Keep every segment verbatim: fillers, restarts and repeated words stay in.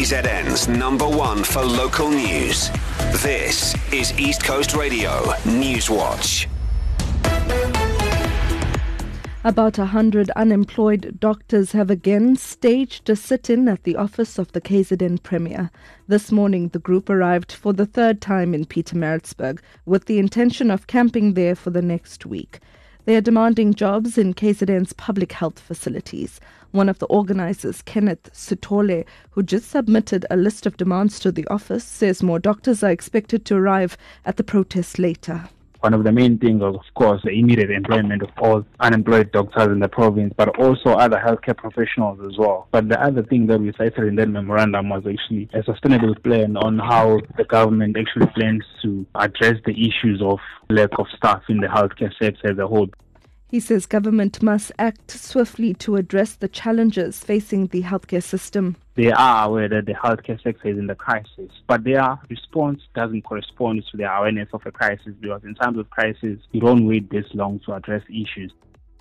Z N's number one for local news. This is East Coast Radio Newswatch. About a hundred unemployed doctors have again staged a sit-in at the office of the K Z N Premier. This morning, the group arrived for the third time in Pietermaritzburg with the intention of camping there for the next week. They are demanding jobs in K Z N's public health facilities. One of the organizers, Kenneth Sitole, who just submitted a list of demands to the office, says more doctors are expected to arrive at the protest later. One of the main things was, of course, the immediate employment of all unemployed doctors in the province, but also other healthcare professionals as well. But the other thing that we cited in that memorandum was actually a sustainable plan on how the government actually plans to address the issues of lack of staff in the healthcare sector as a whole. He says government must act swiftly to address the challenges facing the healthcare system. They are aware that the healthcare sector is in the crisis, but their response doesn't correspond to their awareness of a crisis, because in times of crisis, you don't wait this long to address issues.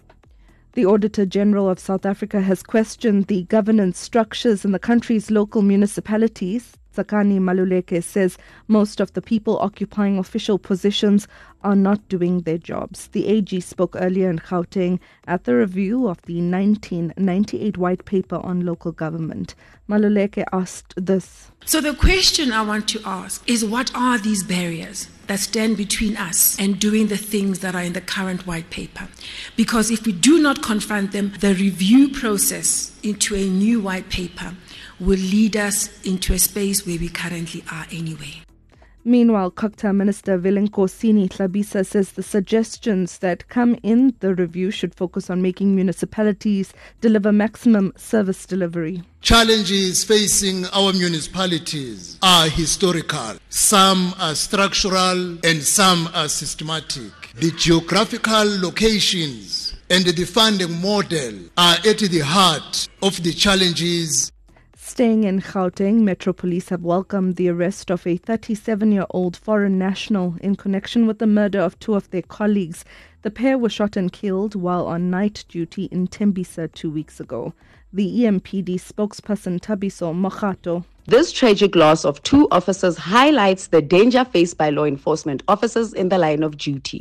The Auditor General of South Africa has questioned the governance structures in the country's local municipalities. Tsakani Maluleke says most of the people occupying official positions are not doing their jobs. The A G spoke earlier in Gauteng at the review of the nineteen ninety-eight White Paper on Local Government. Maluleke asked this. So the question I want to ask is, what are these barriers that stand between us and doing the things that are in the current White Paper? Because if we do not confront them, the review process into a new White Paper will lead us into a space where we currently are anyway. Meanwhile, Kokta Minister Velenkosini Tlabisa says the suggestions that come in the review should focus on making municipalities deliver maximum service delivery. Challenges facing our municipalities are historical. Some are structural and some are systematic. The geographical locations and the funding model are at the heart of the challenges. Staying in Gauteng, Metro Police have welcomed the arrest of a thirty-seven-year-old foreign national in connection with the murder of two of their colleagues. The pair were shot and killed while on night duty in Tembisa two weeks ago. The E M P D spokesperson Thabiso Mokgato. This tragic loss of two officers highlights the danger faced by law enforcement officers in the line of duty.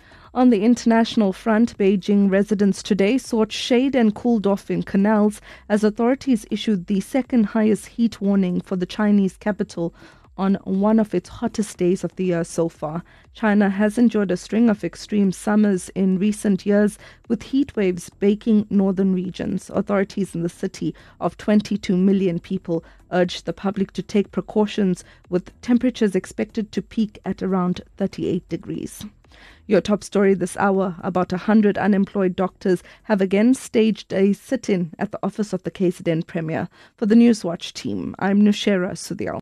On the international front, Beijing residents today sought shade and cooled off in canals as authorities issued the second highest heat warning for the Chinese capital on one of its hottest days of the year so far. China has enjoyed a string of extreme summers in recent years, with heat waves baking northern regions. Authorities in the city of twenty-two million people urged the public to take precautions, with temperatures expected to peak at around thirty-eight degrees. Your top story this hour: about one hundred unemployed doctors have again staged a sit-in at the office of the K Z N Premier. For the Newswatch team, I'm Nushera Sudhyal.